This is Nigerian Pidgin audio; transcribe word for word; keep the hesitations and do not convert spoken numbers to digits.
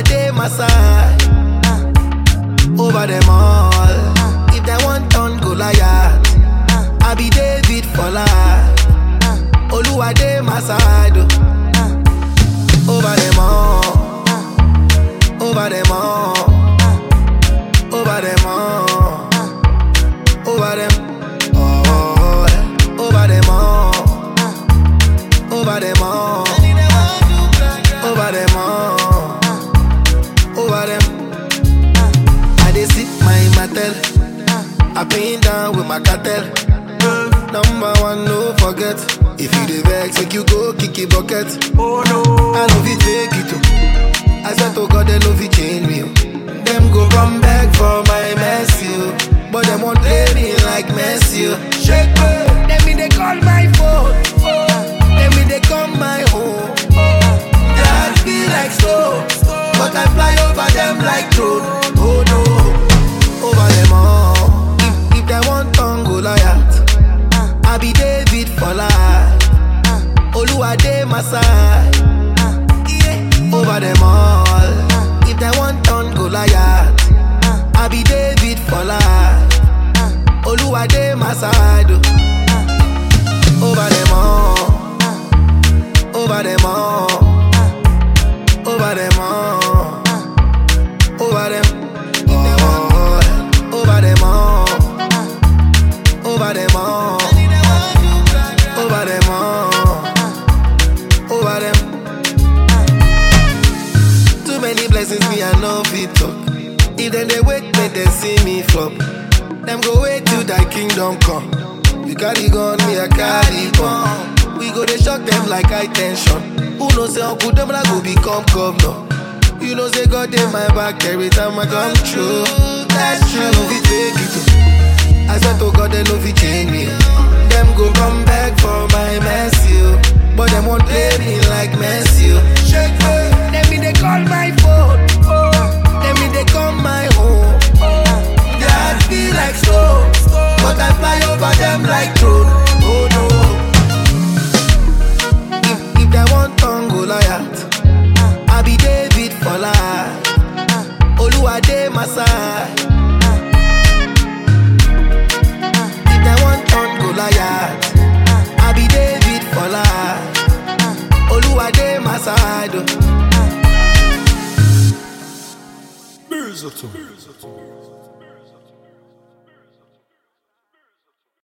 Oluwa dey my side. Over them all. If they want turn Goliath, I be David for life. Oluwa dey my side. Over them all. Over them all. Over them all. Over them all. Over them all. Over them all. Over them all. Over them. I dey sit my mattel. I pin down with my cartel. Number one, no forget. If you dey vex, make you go kick it bucket. Oh no, I love it, fake it too. I swear to God, they love it, change me. Them go come back for my mess, you. But them won't play me like Messi. Shake me, let me they call my phone. Let me they come my home. Their heart feel like snow, but I fly over them like drone. Oh no, over them all. If, if they want turn Goliath, I be David for life. Oluwa dey my side. Over them all. If they want turn Goliath, I be David for life. Oluwa dey my side. Over them all. Over them all. Over them all. Over them all. Over them all. Over them all. Over them all. Over them. Too many blessings me I know fit talk. If then they wait, make them see me flop. Them go wait till thy kingdom come. You carry gun, me I carry bomb. We go they shock them like high tension. Who knows say Uncle Demola go become governor. You know say God in my back every time I come true. That's true. I love it, fake it too. I swear to God they love it, change me. Them go come back for my mess, you. But them won't play me like Messi. Shake me, let me they call my phone. Let me they come my home. Their heart feel like snow, but I fly over them like drone. Oh no. If, if they want turn Goliath, I be David for life. Oluwa dey my side. If they want turn Goliath, I be David for life. Oluwa dey my side. Music.